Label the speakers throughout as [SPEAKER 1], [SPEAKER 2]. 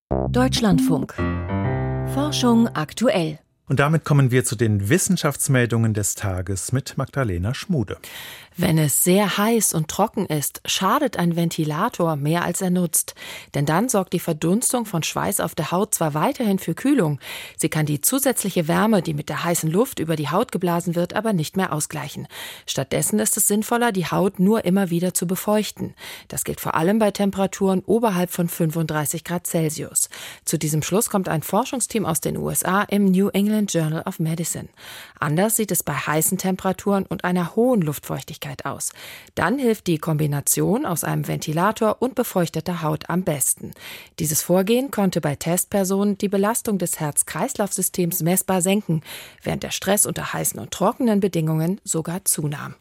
[SPEAKER 1] Deutschlandfunk. Forschung aktuell.
[SPEAKER 2] Und damit kommen wir zu den Wissenschaftsmeldungen des Tages mit Magdalena Schmude.
[SPEAKER 3] Wenn es sehr heiß und trocken ist, schadet ein Ventilator mehr als er nutzt. Denn dann sorgt die Verdunstung von Schweiß auf der Haut zwar weiterhin für Kühlung, sie kann die zusätzliche Wärme, die mit der heißen Luft über die Haut geblasen wird, aber nicht mehr ausgleichen. Stattdessen ist es sinnvoller, die Haut nur immer wieder zu befeuchten. Das gilt vor allem bei Temperaturen oberhalb von 35 Grad Celsius. Zu diesem Schluss kommt ein Forschungsteam aus den USA im New England Journal of Medicine. Anders sieht es bei heißen Temperaturen und einer hohen Luftfeuchtigkeit aus. Dann hilft die Kombination aus einem Ventilator und befeuchteter Haut am besten. Dieses Vorgehen konnte bei Testpersonen die Belastung des Herz-Kreislauf-Systems messbar senken, während der Stress unter heißen und trockenen Bedingungen sogar zunahm.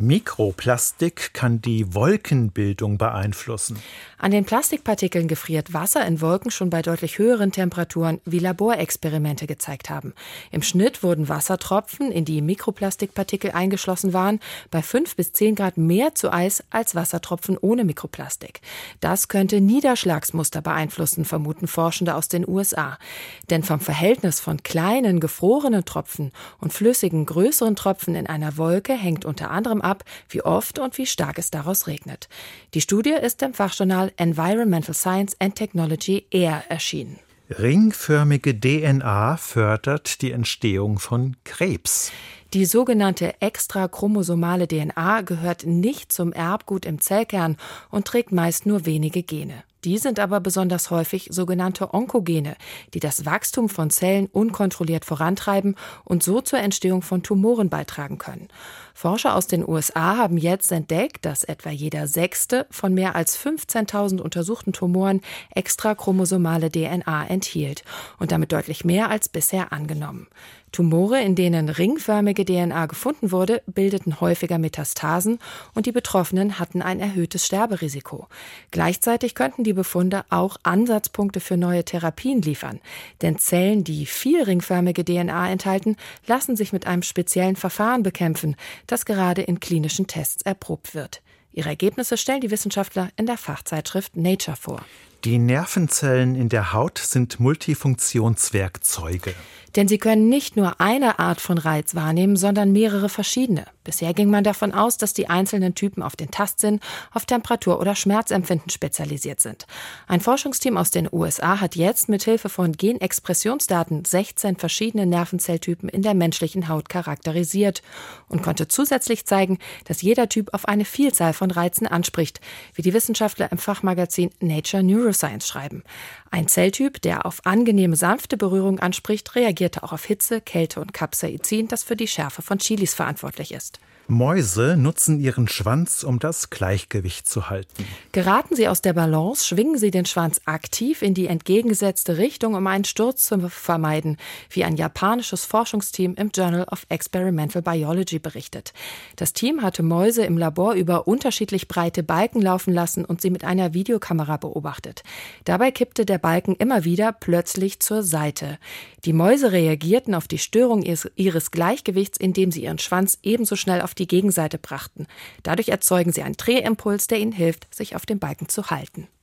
[SPEAKER 2] Mikroplastik kann die Wolkenbildung beeinflussen.
[SPEAKER 3] An den Plastikpartikeln gefriert Wasser in Wolken schon bei deutlich höheren Temperaturen, wie Laborexperimente gezeigt haben. Im Schnitt wurden Wassertropfen, in die Mikroplastikpartikel eingeschlossen waren, bei 5 bis 10 Grad mehr zu Eis als Wassertropfen ohne Mikroplastik. Das könnte Niederschlagsmuster beeinflussen, vermuten Forschende aus den USA. Denn vom Verhältnis von kleinen, gefrorenen Tropfen und flüssigen, größeren Tropfen in einer Wolke hängt unter anderem ab, wie oft und wie stark es daraus regnet. Die Studie ist im Fachjournal Environmental Science and Technology ER erschienen.
[SPEAKER 2] Ringförmige DNA fördert die Entstehung von Krebs.
[SPEAKER 3] Die sogenannte extrachromosomale DNA gehört nicht zum Erbgut im Zellkern und trägt meist nur wenige Gene. Die sind aber besonders häufig sogenannte Onkogene, die das Wachstum von Zellen unkontrolliert vorantreiben und so zur Entstehung von Tumoren beitragen können. Forscher aus den USA haben jetzt entdeckt, dass etwa jeder 6. von mehr als 15.000 untersuchten Tumoren extrachromosomale DNA enthielt und damit deutlich mehr als bisher angenommen. Tumore, in denen ringförmige DNA gefunden wurde, bildeten häufiger Metastasen und die Betroffenen hatten ein erhöhtes Sterberisiko. Gleichzeitig könnten die Befunde auch Ansatzpunkte für neue Therapien liefern. Denn Zellen, die viel ringförmige DNA enthalten, lassen sich mit einem speziellen Verfahren bekämpfen, das gerade in klinischen Tests erprobt wird. Ihre Ergebnisse stellen die Wissenschaftler in der Fachzeitschrift Nature vor.
[SPEAKER 2] Die Nervenzellen in der Haut sind Multifunktionswerkzeuge.
[SPEAKER 3] Denn sie können nicht nur eine Art von Reiz wahrnehmen, sondern mehrere verschiedene. Bisher ging man davon aus, dass die einzelnen Typen auf den Tastsinn, auf Temperatur oder Schmerzempfinden spezialisiert sind. Ein Forschungsteam aus den USA hat jetzt mit Hilfe von Genexpressionsdaten 16 verschiedene Nervenzelltypen in der menschlichen Haut charakterisiert und konnte zusätzlich zeigen, dass jeder Typ auf eine Vielzahl von Reizen anspricht, wie die Wissenschaftler im Fachmagazin Nature Neuroscience schreiben. Ein Zelltyp, der auf angenehme, sanfte Berührung anspricht, reagierte auch auf Hitze, Kälte und Capsaicin, das für die Schärfe von Chilis verantwortlich ist.
[SPEAKER 2] Mäuse nutzen ihren Schwanz, um das Gleichgewicht zu halten.
[SPEAKER 3] Geraten sie aus der Balance, schwingen sie den Schwanz aktiv in die entgegengesetzte Richtung, um einen Sturz zu vermeiden, wie ein japanisches Forschungsteam im Journal of Experimental Biology berichtet. Das Team hatte Mäuse im Labor über unterschiedlich breite Balken laufen lassen und sie mit einer Videokamera beobachtet. Dabei kippte der Balken immer wieder plötzlich zur Seite. Die Mäuse reagierten auf die Störung ihres Gleichgewichts, indem sie ihren Schwanz ebenso schnell auf die Gegenseite brachten. Dadurch erzeugen sie einen Drehimpuls, der ihnen hilft, sich auf dem Balken zu halten.